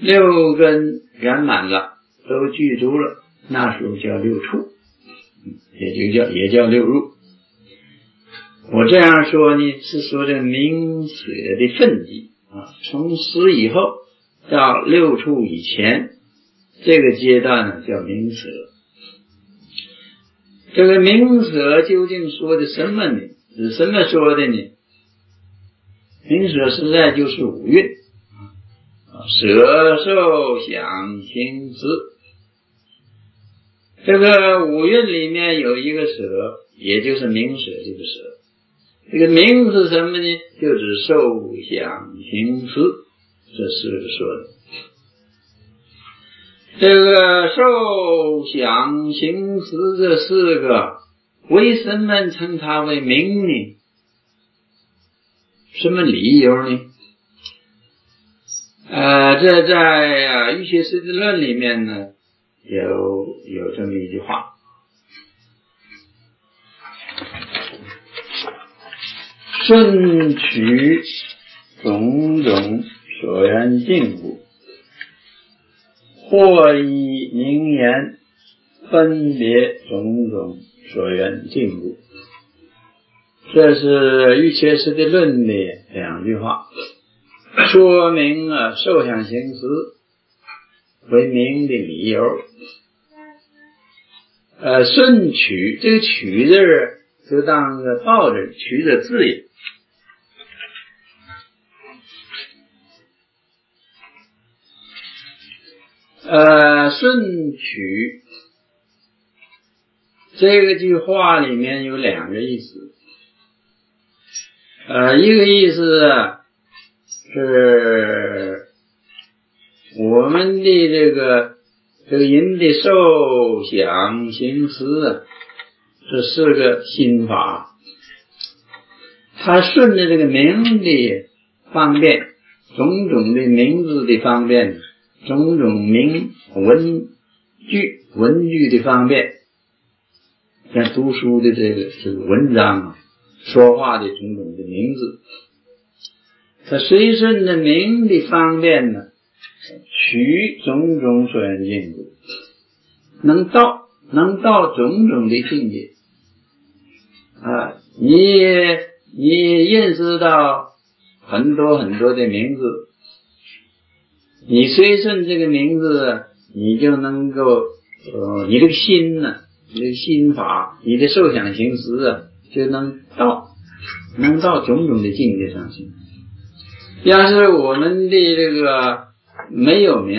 六根圆满了，都具足了，那时候叫六处，也叫六入。我这样说呢，是说这明舍的分级啊，从十以后到六处以前，这个阶段呢叫明舍。这个明舍究竟说的什么呢？是什么说的呢？明舍实在就是五蕴，舍受想行识。这个五蕴里面有一个舍，也就是明舍这个舍。这个明是什么呢？就是受想行识，这四个说的。这个受想行识这四个，为什么称它为明呢？什么理由呢？这在瑜伽师地论里面呢有这么一句话，顺取种种所缘境故，或以名言分别种种所缘境故。这是瑜伽师地论的两句话，说明受想行识为明的理由。顺取，这个取字就当个道字，取的字也。顺取这个句话里面有两个意思。一个意思是我们的这个人的受想行识这是个心法，它顺着这个名的方便，种种的名字的方便，种种文句的方便，像读书的这个文章说话的种种的名字，它随顺着名的方便呢，取种种所缘境故，能到种种的境界你认识到很多很多的名字，你随顺这个名字，你就能够你这个心呢，你这个心法，你的受想行识就能到种种的境界上去。要是我们的这个没有名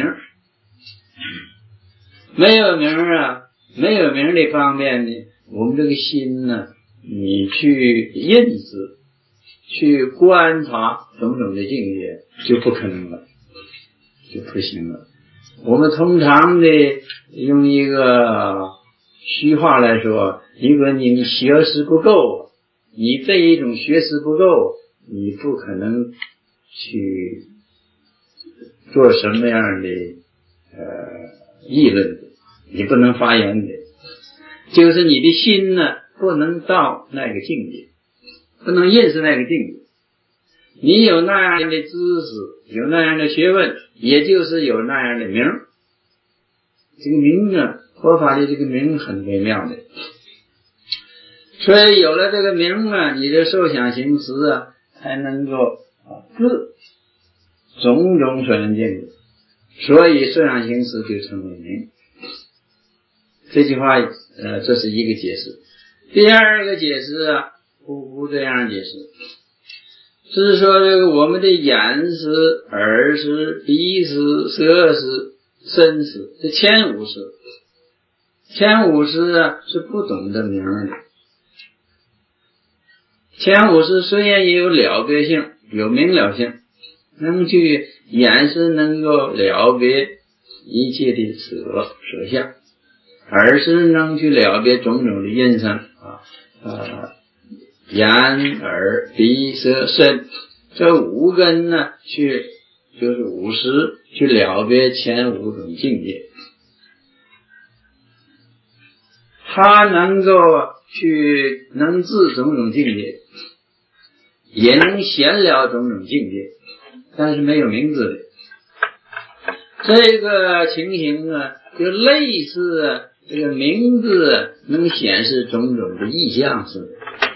的方便呢，我们这个心呢，你去认识去观察种种的境界就不可能了，就不行了。我们通常的用一个虚话来说，如果你学识不够，你这一种学识不够，你不可能去做什么样的议论的，你不能发言的，就是你的心呢不能到那个境界，不能认识那个境界。你有那样的知识，有那样的学问，也就是有那样的名。这个名呢，佛法的这个名很微妙的，所以有了这个名你的受想行识才能够自种种所缘境，所以受想行识就成为名。这句话这是一个解释。第二个解释不这样解释，是说这个我们的眼识、耳识、鼻识、舌识、身识，这前五识是不懂得名的。前五识虽然也有了别性，有明了性，能去眼识能够了别一切的色相，耳识能去了别种种的音声眼耳鼻舌身，这五根呢就是五识去了别前五种境界，它能够能治种种境界，也能显了种种境界，但是没有名字的。 这个情形啊，就类似这个名字能显示种种的意象似的。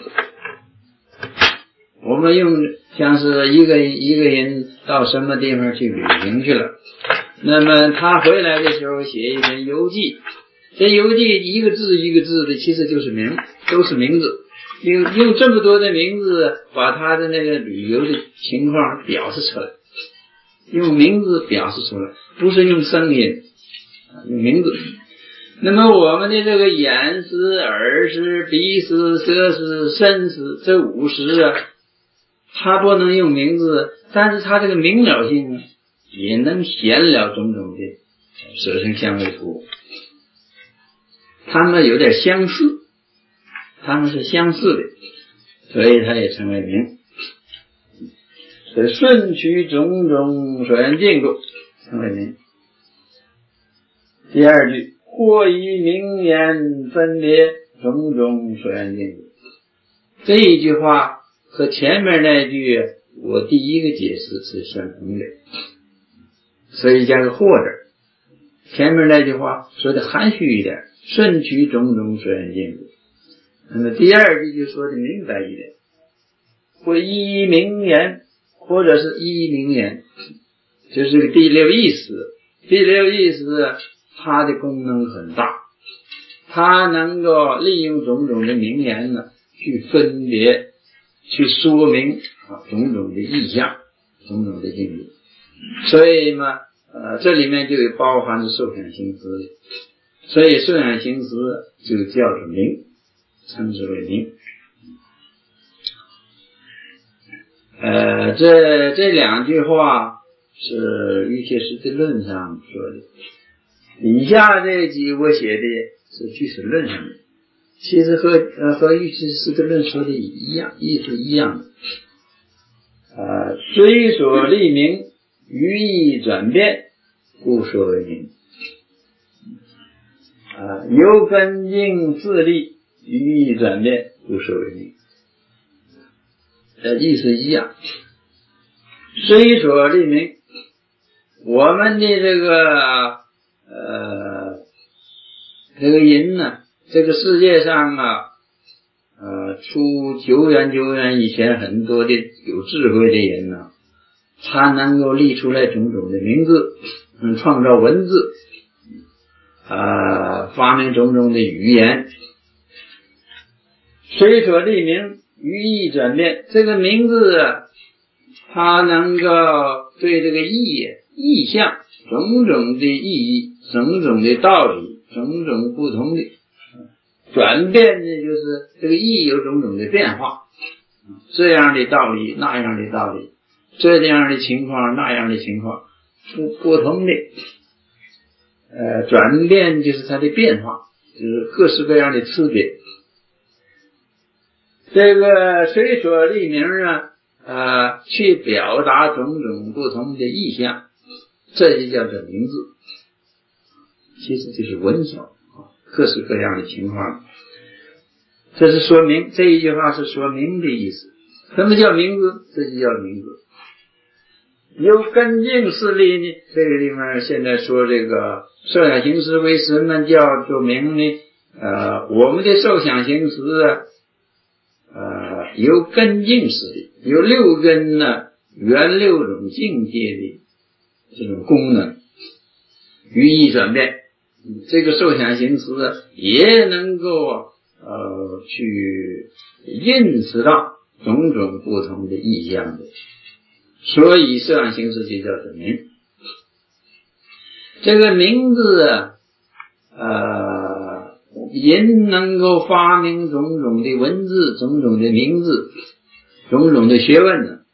我们用像是一个人到什么地方去旅行去了，那么他回来的时候写一篇游记，这游记一个字一个字的，其实就是都是名字，用这么多的名字把他的那个旅游的情况表示出来，用名字表示出来，不是用声音，用名字。那么我们的这个眼识、耳识、鼻识、舌识、身识，这五识啊，它不能用名字，但是它这个明了性也能显了种种的色声香味触，它们有点相似，它们是相似的，所以它也称为名。所以顺取种种所缘境故称为名。第二句，或以名言分别种种所缘境故，这一句话和前面那句我第一个解释是相同的，所以加个或者。前面那句话说的含蓄一点，顺取种种所缘境故，那么第二句就说的明白一点，或依名言或者是依名言，就是这个第六意识。第六意识它的功能很大，它能够利用种种的名言呢，去分别去说明种种的意象，种种的境界。所以嘛这里面就有包含着受想行识，所以受想行识就叫做名，称之为名。这两句话是瑜伽师地论上说的，以下这几我写的是俱舍论上的，其实和瑜伽师地论说的一样，意思一样的。虽所立名，于意转变，故说为名。由根境自立，于意转变，故说为名。意思一样。虽所立名，我们的这个人呢，这个世界上出久远以前很多的有智慧的人呢，他能够立出来种种的名字，创造文字，发明种种的语言。虽所立名，于意转变，这个名字它能够对这个意象种种的意义，种种的道理，种种不同的转变呢，就是这个意有种种的变化，这样的道理，那样的道理，这样的情况，那样的情况，不同的转变就是它的变化，就是各式各样的区别。这个随所立名去表达种种不同的意象，这就叫做名字，其实就是文手，各式各样的情况。这是说明，这一句话是说明的意思。什么叫名字？这就叫名字。由根境事立呢，这个地方现在说这个受想行识为什么叫做名呢？我们的受想行识由根境事立，有六根呢，原六种境界的这种功能，于意转变。这个受想行识也能够去认识到种种不同的意象的，所以受想行识就叫做名。这个名字人能够发明种种的文字，种种的名字，种种的学问呢，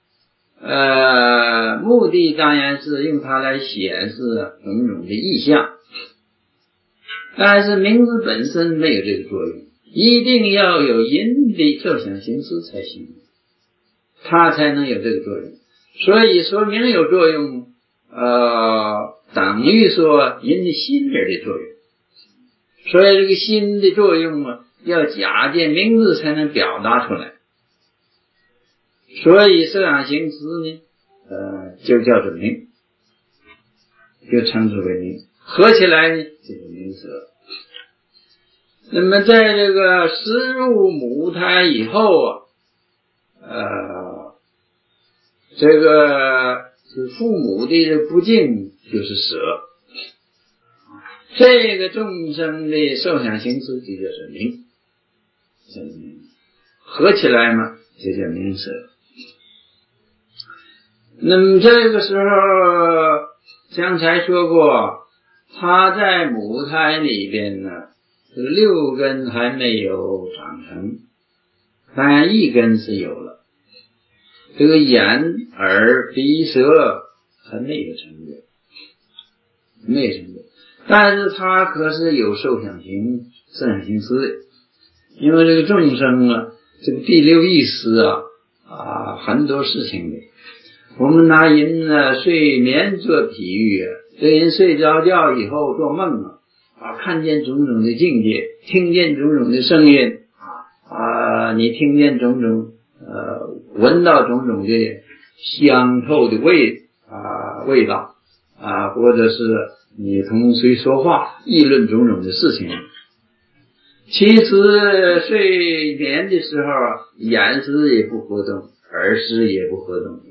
目的当然是用它来显示种种的意象，但是名字本身没有这个作用，一定要有人的受想行识才行，它才能有这个作用。所以说名有作用等于说人的心里的作用，所以这个心的作用要假借名字才能表达出来。所以受想行识呢就叫做名。 就称之为名，合起来呢就是名色。那么在这个时入母胎以后这个是父母的不敬就是舍，这个众生的受想行识就叫做名，合起来嘛就叫名色。那么这个时候刚才说过，他在母胎里边呢，这个六根还没有长成，但一根是有了，这个眼耳鼻舌还没有成就，没有成就，但是他可是有受想行识的。因为这个众生啊，这个第六意识很多事情的。我们拿人睡眠做比喻这人睡着觉以后做梦看见种种的境界，听见种种的声音你听见种种闻到种种的香臭的味道或者是你同谁说话议论种种的事情。其实睡眠的时候眼识也不活动，耳识也不活动，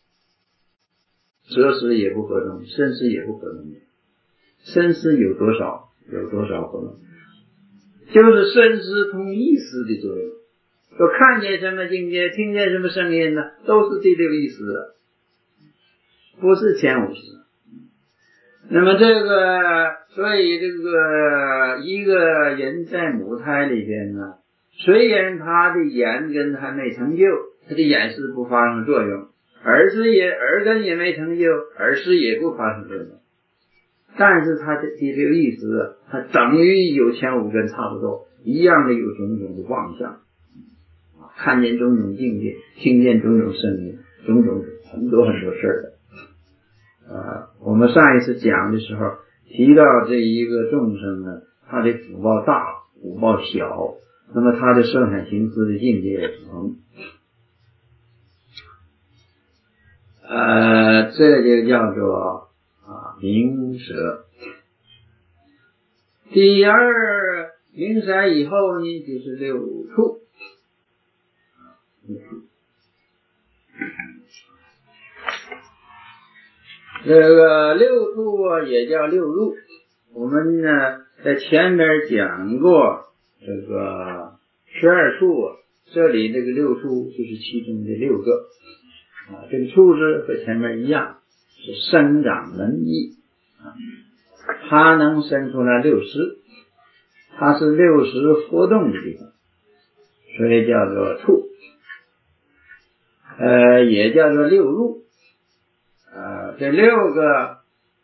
舌识也不活动，身识也不活动。身识有多少活动，就是身识同意识的作用。说看见什么境界，听见什么声音呢，都是第六意识，不是前五识。那么所以这个一个人在母胎里边呢，虽然他的眼根还没成就，他的眼识不发生作用，耳根也没成就，耳识也不发生作用，但是他的第六意识他等于有前五根差不多一样的，有种种的妄想，看见种种境界，听见种种声音，种种很多事儿的。我们上一次讲的时候提到这一个众生呢，他的福报大福报小，那么他的受想行识的境界也不同。这就叫做名色。第二名色以后呢，就是六处。这个六处也叫六入，我们呢在前面讲过这个12处这里这个六处就是其中的6个这个处字和前面一样，是生长能益它能生出来6识，它是6识活动的地方，所以叫做处，也叫做六入。这6个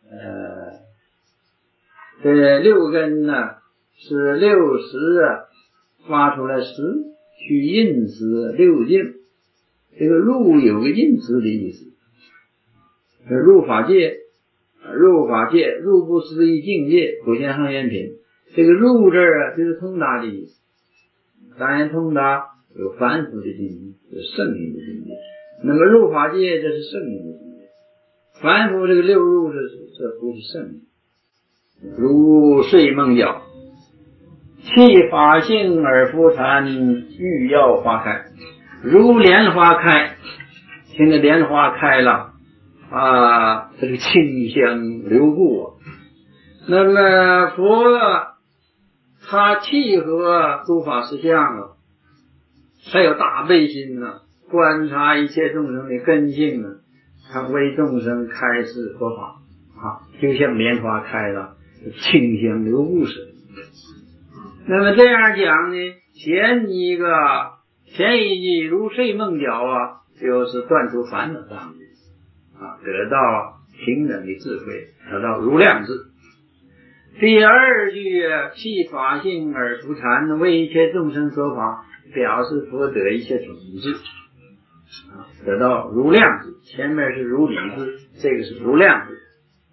这6根呢是6识发出来识，去印识6境。这个入有个印识的意思，入法界入不思议境界，普贤行愿品。这个入这儿就是通达的意思。当然通达有凡夫的境界，有圣人的境界。那么入法界这是圣人的境界，凡夫这个6入这不是圣人。如睡梦觉，气法性而浮禅，欲要花开，如莲花开。现在莲花开了这个清香流布那么佛他契合诸法实相还有大悲心观察一切众生的根性他为众生开示佛法就像莲花开了清香流布似的。那么这样讲呢，前一句如睡梦觉就是断除烦恼障得到平等的智慧，得到如量智。第二句弃法性而浮禅，为一切众生说法，表示佛得一切种智得到如量智。前面是如理智，这个是如量智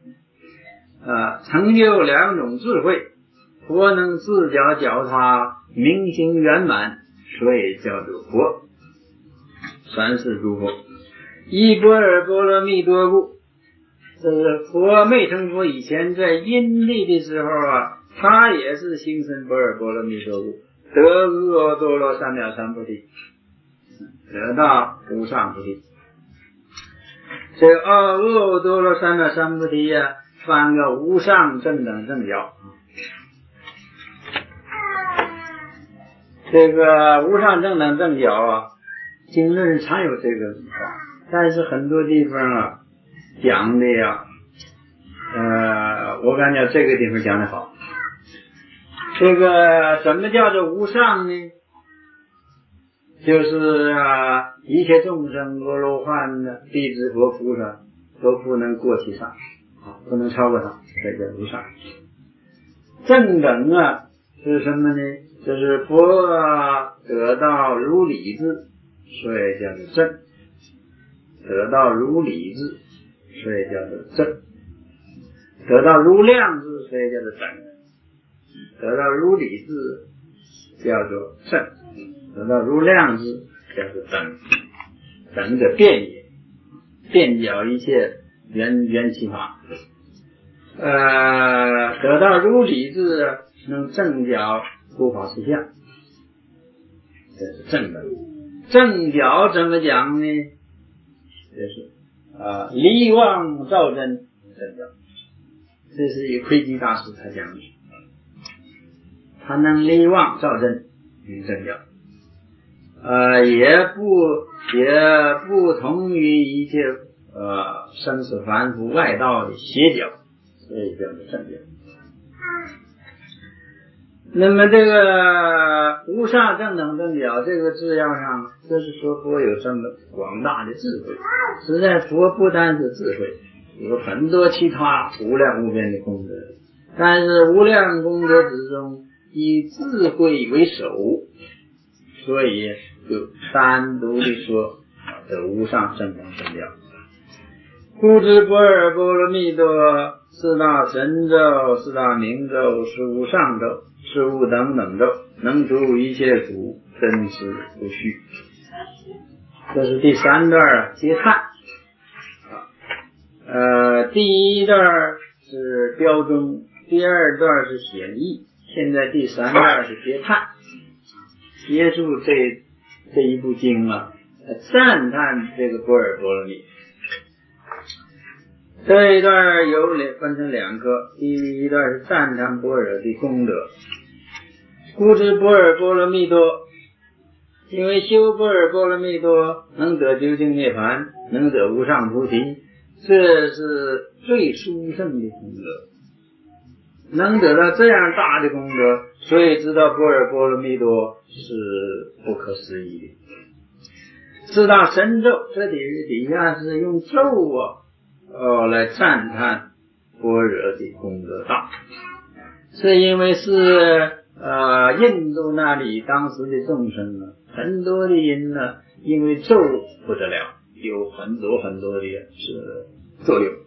成就2种智慧，佛能自觉觉他，明行圆满，所以叫做佛。三世诸佛，一般若波罗蜜多故， 这是佛没成佛以前，在因地的时候啊，他也是行深般若波罗蜜多故，得阿耨多罗三藐三菩提，得到无上菩提。这个阿耨多罗三藐三菩提呀，翻个无上正等正觉。这个无上正等正觉啊，经论常有这个话，但是很多地方啊讲的呀，我感觉这个地方讲的好。这个什么叫做无上呢？就是一切众生阿罗汉的弟子佛菩萨都不能过其上，不能超过他，这叫无上。正等啊是什么呢？就是佛得到如理智，所以叫做正。得到如理智，所以叫做正。得到如量智，所以叫做等。得到如理智叫做正，得到如量智叫做等。等者辩也，辩晓一切缘起法。得到如理智能正觉诸法实相，这是正等。正觉怎么讲呢？就是离妄照真正觉，这是以窥基大师他讲的，他能离妄照真正觉，也不同于一切生死凡夫外道的邪教，所以叫做正觉。那么这个无上正等正觉这个字样上，就是说佛有这么广大的智慧。实在佛不单是智慧，有很多其他无量无边的功德，但是无量功德之中以智慧为首，所以就单独的说这无上正等正觉。故知般若波罗蜜多四大神咒、四大明咒、十无上咒、十无等等咒，能除一切苦，真实不虚。这是第三段结叹。第一段是标中，第二段是显义，现在第三段是结叹，结束这一部经啊，赞叹这个般若波罗蜜。这一段有分成两课，第一段是赞叹般若的功德。故知般若波罗蜜多，因为修般若波罗蜜多能得究竟涅槃，能得无上菩提，这是最殊胜的功德。能得到这样大的功德，所以知道般若波罗蜜多是不可思议的。四大神咒，这底下是用咒来赞叹般若的功德大，是因为是印度那里当时的众生很多的人因为咒不得了，有很多的是作用，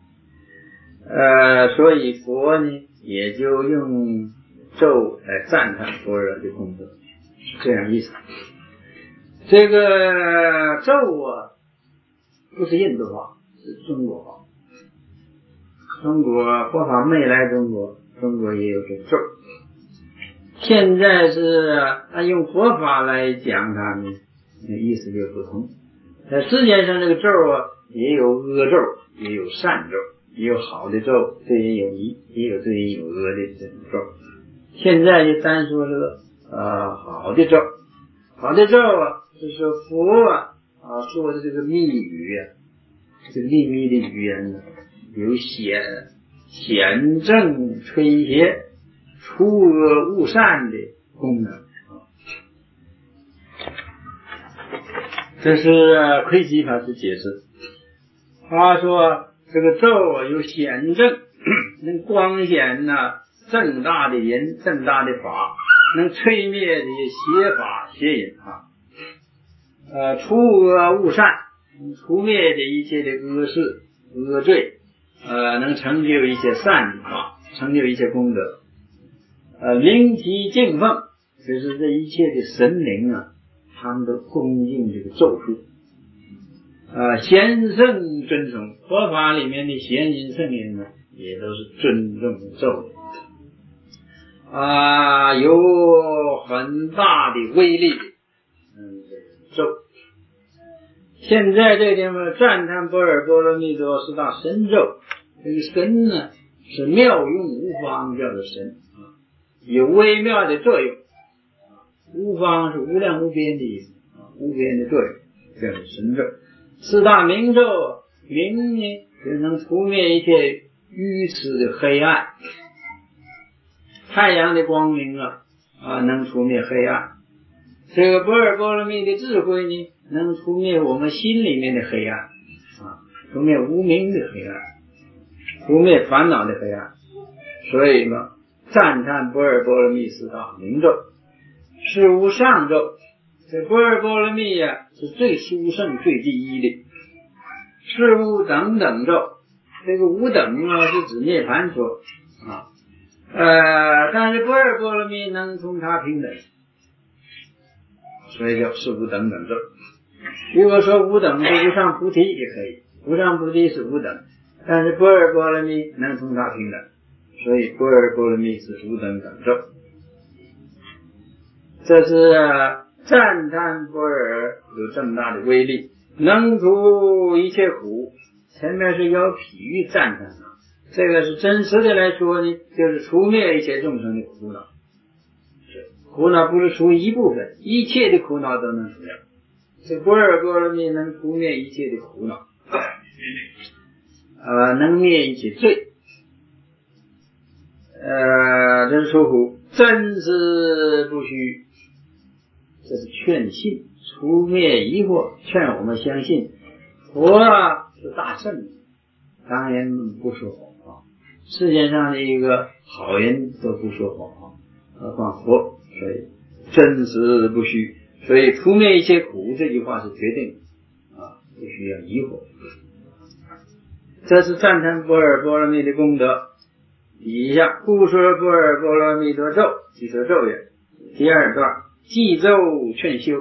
所以佛呢也就用咒来赞叹般若的功德，是这样意思。这个咒不是印度话，是中国话。中国佛法没来中国也有这个咒。现在是用佛法来讲它呢，意思就不同。在世界上这个咒也有恶咒，也有善咒，也有好的咒，对人有益，也有对人有恶的这种咒。现在就单说这个好的咒。好的咒就是佛说的这个密语这个秘密的语言有显正吹邪、除恶务善的功能。这是窥基法师解释。他说这个咒有显正，能光显正大的人、正大的法，能吹灭这些邪法邪淫除恶务善，除灭的一切的恶事恶罪，能成就一些善法，成就一些功德。灵其敬奉，就是这一切的神灵他们都恭敬这个咒术。 贤圣尊崇，佛法里面的贤人圣人呢，也都是尊重的咒语有很大的威力的咒。现在这个地方赞叹般若波罗蜜多是大神咒，这个神呢是妙用无方，叫做神有微妙的作用。无方是无量无边的意思无边的作用，叫做神咒。四大明咒，明呢就能除灭一切愚痴的黑暗，太阳的光明能除灭黑暗。这个般若波罗蜜的智慧呢，能除灭我们心里面的黑暗除灭无明的黑暗，除灭烦恼的黑暗。所以呢，赞叹般若波罗蜜四大明咒，是无上咒。这般若波罗蜜是最殊胜最第一的。是无等等咒，这个无等是指涅盘说但是般若波罗蜜能同它平等，所以叫是无等等咒。如果说无等是无上菩提也可以，无上菩提是无等，但是般若波罗蜜能同它平等，所以般若波罗蜜是无等等咒。这是赞叹般若有这么大的威力，能除一切苦。前面是有比喻赞叹这个是真实的来说呢，就是除灭一切众生的苦恼。苦恼不是除一部分，一切的苦恼都能除掉。这般若波罗蜜能除灭一切的苦恼能灭一切罪真说苦，真实不虚，这是劝信，除灭疑惑，劝我们相信佛是大圣，当然不说谎话。世界上的一个好人都不说谎话，何况佛，所以真实不虚。所以除灭一切苦这句话是决定不需要疑惑。这是赞叹般若波罗蜜的功德。以下故说般若波罗蜜多咒，即说咒也。第二段记咒劝修。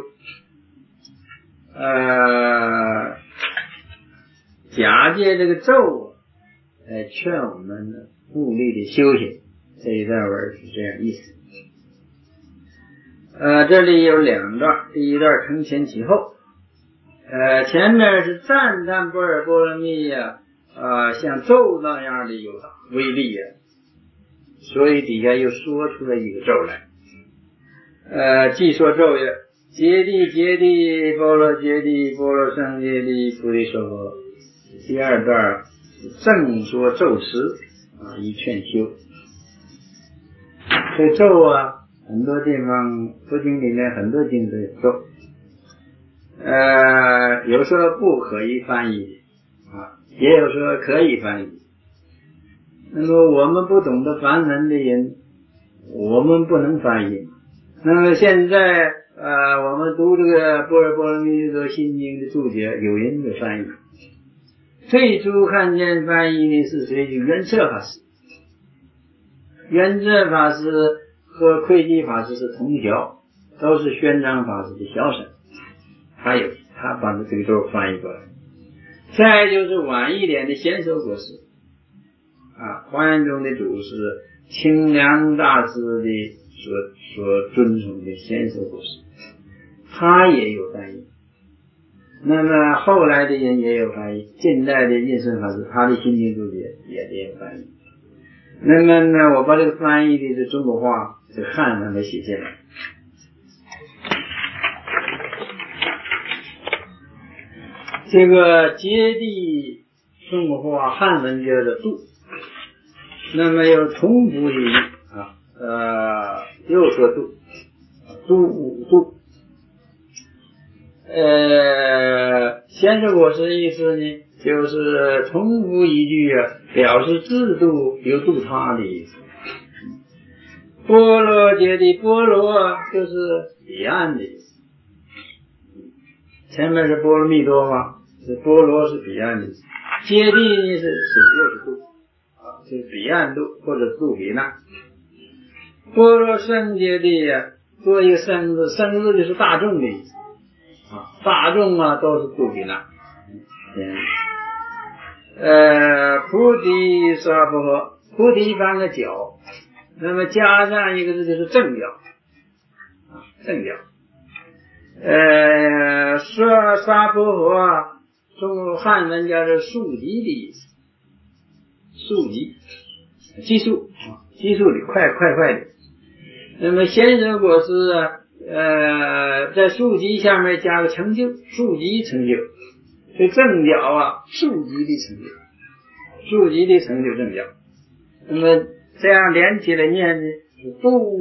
假借这个咒来劝我们努力的修行，这一段文是这样意思。这里有两段，第一段承前启后。前面是赞叹般若波罗蜜像咒那样的有大威力所以底下又说出了一个咒来。既说咒也，揭谛揭谛波罗揭谛波罗僧揭谛菩提说婆。第二段正说咒词以劝修。这咒很多地方佛经里面很多经都有咒，有说不可以翻译的也有说可以翻译。那么我们不懂得梵文的人，我们不能翻译。那么现在我们读这个般若波罗蜜多心经的注解，有人就翻译。最初看见翻译的是谁？圆摄法师。圆摄法师和窥基法师是同校，都是宣章法师的小婶，他把这个咒翻译过来。再就是晚一点的贤首果师华严宗的祖师清凉大师的所尊崇的贤首果师，他也有翻译。那么后来的人也有翻译，近代的印顺法师他的心经注解也有翻译。那么呢，我把这个翻译的中国话这个汉文给写下来。这个揭谛中国话汉文叫做度，那么有重复语又说度度贤首果师意思呢，就是重复一句表示自度有度他的意思。波罗揭谛，波罗就是彼岸的意思。前面是波罗蜜多嘛，是波罗是彼岸的意思。揭谛呢又是度就是彼岸度或者度彼岸。波罗僧揭谛多一个僧字，僧字就是大众的意思大众都是度彼岸。 菩提萨婆诃，菩提翻个角，那么加上一个字就是正角，正角。萨婆诃中汉文叫做速疾的意思，速疾，急速，急速的，快的。那么贤舍果实在速疾下面加个成就，速疾成就，这正角速疾的成就，速疾的成就正角。那么这样连起来念呢，度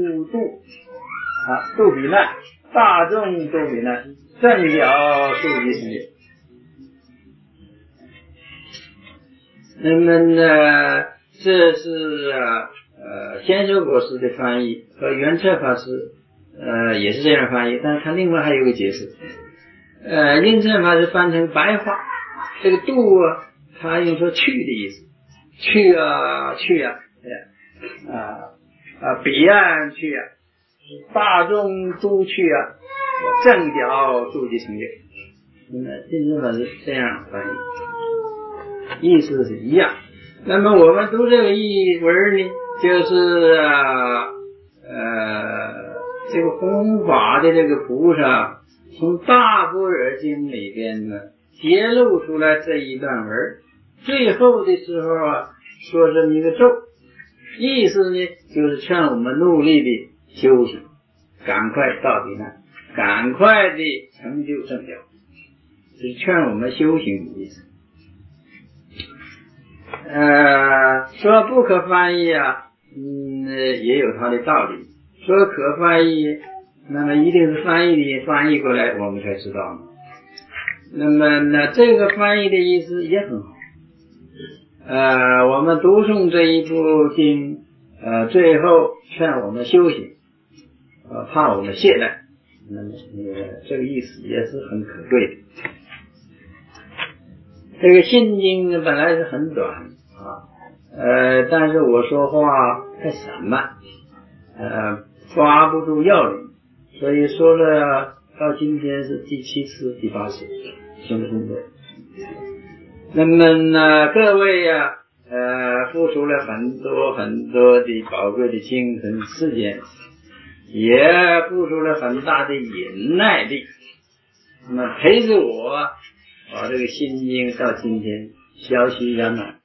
彼难，大众度彼难，正角速疾成就。那么呢，这是贤舍果实的翻译，和圆彻法师也是这样翻译，但是他另外还有个解释。印证法师翻成白话，这个度他用说去的意思，去彼岸去大众都去正角速疾成就。那么印证法师这样翻译，意思是一样。那么我们读这个译文呢，就是这个弘法的这个菩萨从大般若经里边呢揭露出来这一段文，最后的时候说这么一个咒，意思呢就是劝我们努力的修行，赶快到彼岸，赶快的成就正觉，是劝我们修行的意思。说不可翻译也有它的道理，说可翻译，那么一定是翻译过来我们才知道嘛。那么呢，这个翻译的意思也很好。我们读诵这一部经，最后劝我们修行，怕我们懈怠，那么这个意思也是很可贵的。这个信经本来是很短但是我说话太散漫，抓不住要领，所以说了到今天是第7次、第8次什么工作。那么呢，各位付出了很多的宝贵的精神时间，也付出了很大的忍耐力，那么陪着我把这个心经到今天消息圆满。